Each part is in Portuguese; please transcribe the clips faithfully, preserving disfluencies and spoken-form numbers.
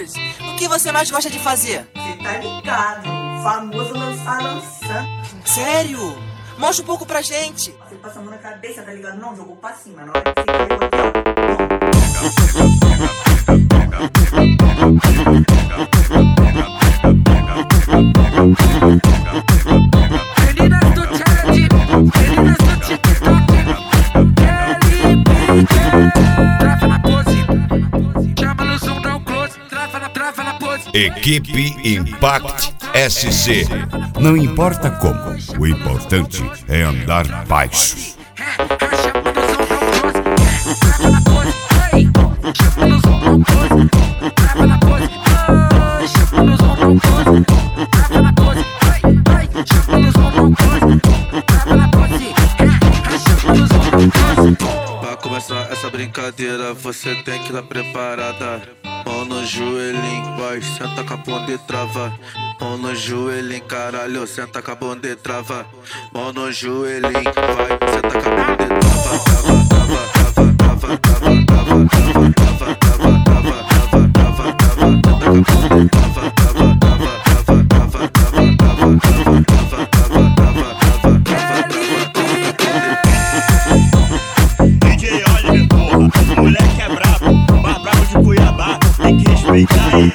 Girls, o que você mais gosta de fazer? Cê tá ligado, famoso lançar lançando. Sério? Mostra um pouco pra gente. Você passa a mão na cabeça, tá ligado? Não, jogou pra cima. Na hora que você quer, aqui, Meninas do challenge, meninas do TikTok, Kelly Baker, trava na pose, chama no zoom, dá um close, trava na, trava na pose. Equipe Impact S C. Não importa como, o importante é andar baixo. Chama no zoom, dá um close, trava na pose, chama no zoom, dá um close, trava na pose, chama no zoom, dá um close, trava na pose, chama no zoom, dá um close, trava na pose, chama no zoom, dá um close. Pra começar essa brincadeira, você tem que estar preparada. Mão no joelhinho, vai, senta com a bunda e trava. Mão no joelhinho, caralho, senta com a bunda e trava. Mão no joelhinho, vai, senta com a bunda e trava. Trava, trava, trava, trava, trava, trava, trava, trava, trava, trava, trava, trava, senta com a bunda e trava. Trava, trava, trava, trava, trava, trava, trava, trava, trava, trava, D J Oliver, porra, moleque é brabo, mais brabo de Cuiabá, tem que respeitar aí.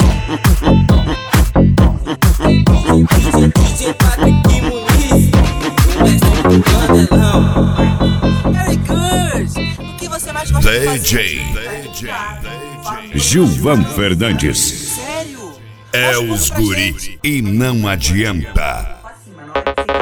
Harry Girls, o que você mais gosta de D fazer? J Gilvan Fernandes. Sério? É Mostra um os pouco pra guri gente. e não adianta. pra cima. Na hora que você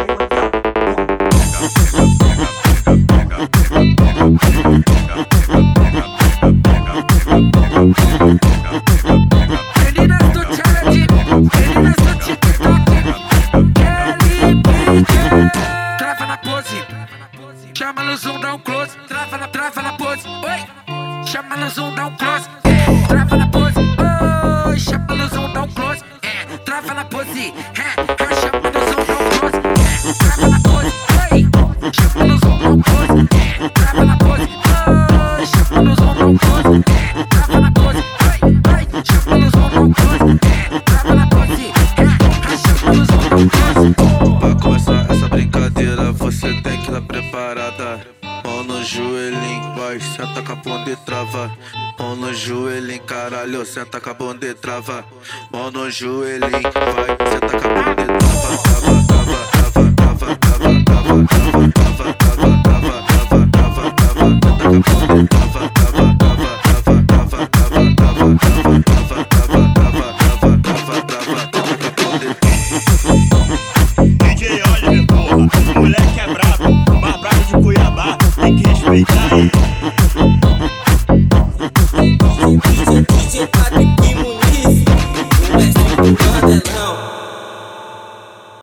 Meninas do challenge, meninas do TikTok, Kelly Baker, trava na pose, chama no zoom, dá um close, trava na, trava na pose, oi, chama no zoom, dá um close, trava na pose, oi, chama no zoom, dá um close, trava na pose, chama no zoom, dá um close, trava na pose, oi, chama no zoom, dá um close, trava na pose, oi, chama no zoom, dá um close, trava na pose, oi, chama no zoom, dá um close, trava na pose, chama no zoom, dá um close. pra começar essa brincadeira, você tem que estar preparada. Mão no joelhinho, vai, senta com a bunda e trava. Mão no joelhinho, caralho, senta com a bunda e trava. Mão no joelhinho, vai, senta com a bunda e trava. Trava, trava, trava, trava, trava, trava, trava, trava, trava, trava, trava, trava, senta com a bunda e trava. Trava, trava, trava, trava, trava, trava, trava, trava, trava, trava, trava, trava, senta com a bunda e D J Oliver, porra, moleque é brabo, mais brabo de Cuiabá, tem que respeitar aí.